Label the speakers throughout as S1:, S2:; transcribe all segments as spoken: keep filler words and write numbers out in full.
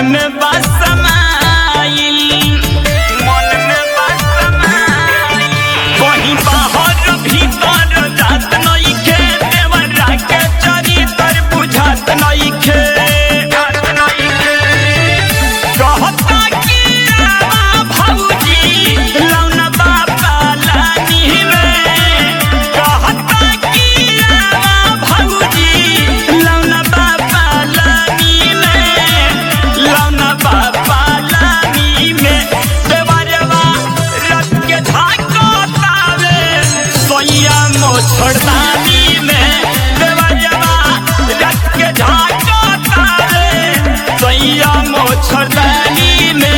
S1: में बस समाइल मन में बस समाइल कहीं बाहर भीतर जात नइखे देवरा के चरित्र बुझात नइखे कहता कि भौजी लौना बाबा लानी में कहता कि भौजी लौना बाबा लानी में लौना बाबा लानी में देवरवा रत के झांकतावे सोइया मोछड़दानी में देवरवा रत के झांकतावे सोइया मोछड़दानी में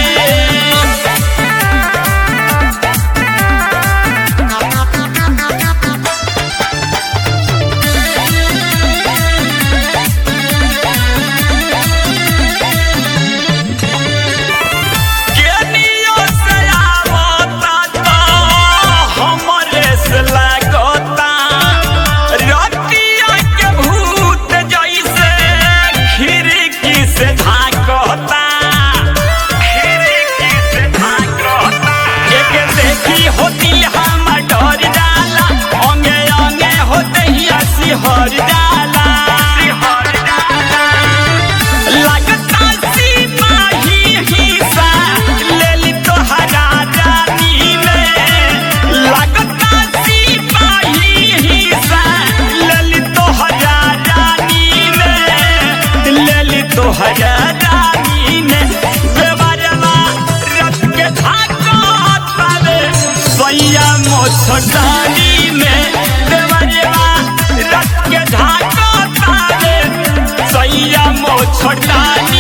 S1: हर जाला हर जाला लगता सिपाही हिस्सा लेली तोहरा जानी में लगता सिपाही हिस्सा लेली तोहरा जानी में लेली तोहरा जानी में देवरवा रत के झांकत पावे सोइया मोछड़दानी में देवरवा रत के झांकतावे सोइया मोछड़दानी